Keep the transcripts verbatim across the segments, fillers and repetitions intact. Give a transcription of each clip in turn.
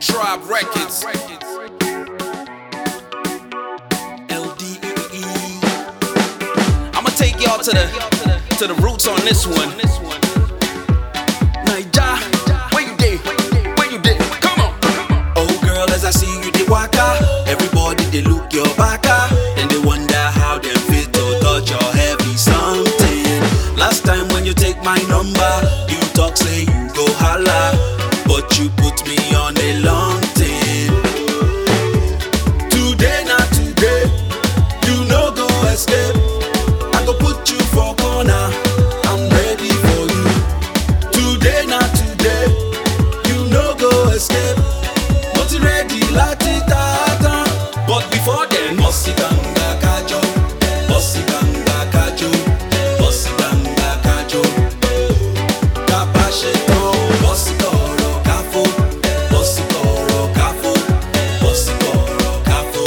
Tribe Records. L D E E. I'ma take y'all to the to the roots on this one. Naija, where you did? Where you did? Come on. Oh girl, as I see you dey waka, everybody dey look your baka, and they wonder how them fit to touch your heavy something. Last time when you take my number, you talk say you go holla, but you put me on a long thing. Today not today, you no go escape. I go put you for corner, I'm ready for you. Today not today, you no go escape. But you ready lati tata. But before then, bossy ganga kajo, bossy ganga kajo, bossy ganga kajo. Kapashe to, bossy koro kafo, bossy koro kafo, bossy koro kafo.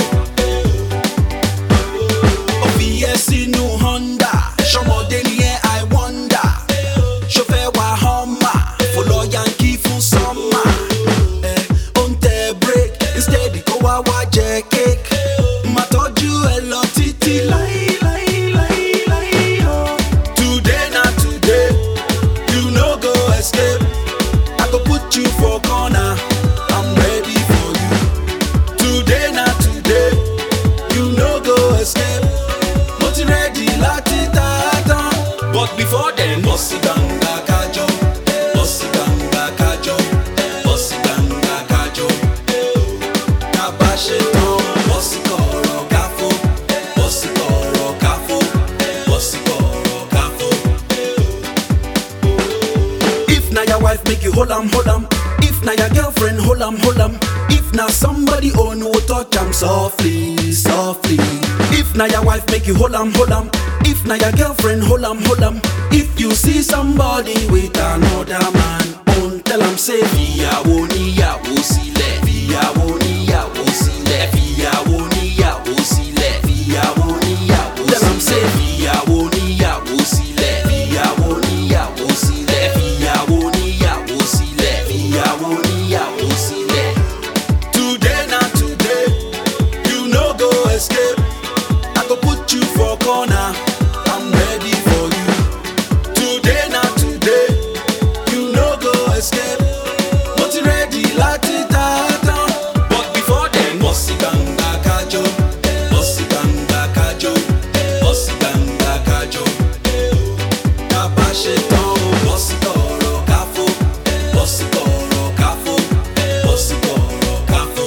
O B S new Honda, ṣọmọdé ni ẹ́ I wonder. Ṣó fẹ́ wá Hummer, follow Yankee fún summer. Eh, ó ń tẹ break, instead kó wá wá jẹ cake. Má tọ́jú ẹ lọ títí láí láí láí láí o. Today na today, you no go escape. I go put you for corner, I'm ready for you. Today na today, you no go escape. Mo ti ready láti tata. But before then, bossy ganga kajo, bossy ganga kajo, bossy ganga kajo. Kapashe tán, bossy koro kafo, bossy koro kafo, bossy koro kafo. If na your wife make you hold am, hold am. If na your girlfriend, hold am, hold am. If na somebody own, no touch am softly, softly. If na your wife make you hold am, hold am. If na your girlfriend, hold am, hold am. If you see somebody with another man, own tell am say fìyàwó níyàwó sílẹ̀, fìyàwó níyàwó sílẹ̀, fìyàwó níyàwó sílẹ̀, fìyàwó níyàwó sílẹ̀. Tell am say fìyàwó níyàwó sílẹ̀, fìyàwó níyàwó sílẹ̀, fìyàwó níyàwó sílẹ̀, fìyàwó níyàwó sílẹ̀. Today na today, you no go escape. I go put you for corner, I'm ready for you. Today na today, you no go escape. Mo ti ready láti tata. But before then, bossy ganga kajo, bossy ganga kajo, bossy ganga kajo. Kapashe tán, bossy koro kafo, bossy koro kafo, bossy koro kafo.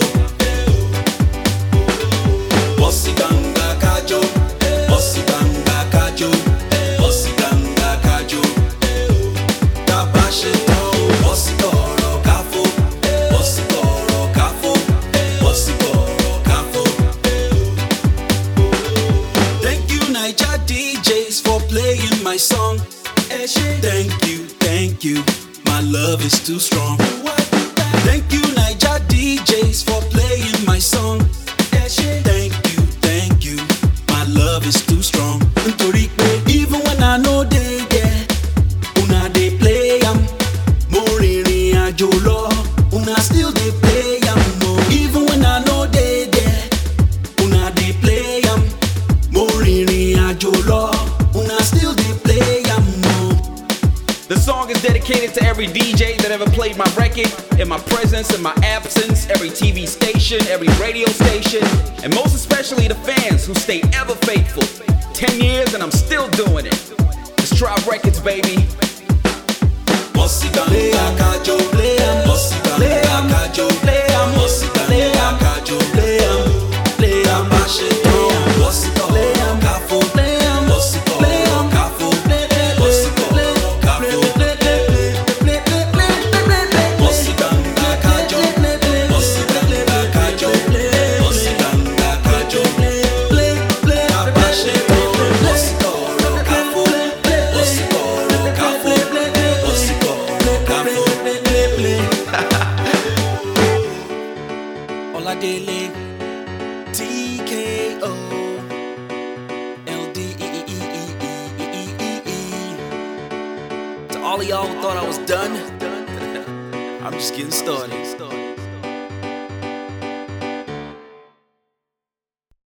Bossy ganga kajo, bossy ganga kajo, bossy ganga kajo. Kapashe tán, bossy koro kafo, bossy koro kafo, bossy koro kafo. Thank you Naija D Js for playing my song. Thank you, thank you, my love is too strong. Thank you Naija D Js for playing my song. Thank you, thank you, my love is too strong. Nítorí pé even when I no dey there, una dey play am. Mo rìnrìn àjò lọ, una still dey play am. Mo even when I no dey there, una dey play am. Mo rìnrìn àjò lọ, una still dey play am. Mo. The song is dedicated to every D J that ever played my record, in my presence, in my absence, every T V station, every radio station, and most especially the fans who stay ever faithful. Ten years and I'm still doing it. It's Tribe Records, baby. Bossy ganga kajo, play am. Bossy ganga kajo, play am. Bossy ganga kajo, play am. Play am, bash it down. Bossy koro kafo, play am. Bossy koro kafo, bossy koro kafo. Bossy ganga kajo, bossy ganga kajo, bossy ganga kajo. Bash it down. Bossy koro kafo, bossy koro kafo, bossy koro kafo. Oladele, T K O, L D E E E E E E E E. To all of y'all who thought I was done, I'm just getting started.